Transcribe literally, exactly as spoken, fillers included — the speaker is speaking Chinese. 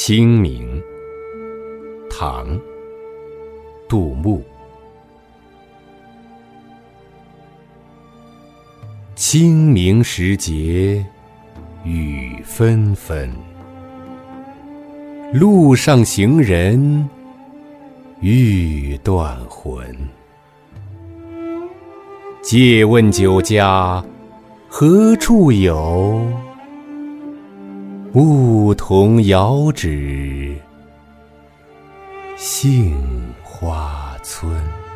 清明，唐·杜牧。清明时节雨纷纷，路上行人欲断魂。借问酒家何处有？梧桐遥指杏花村。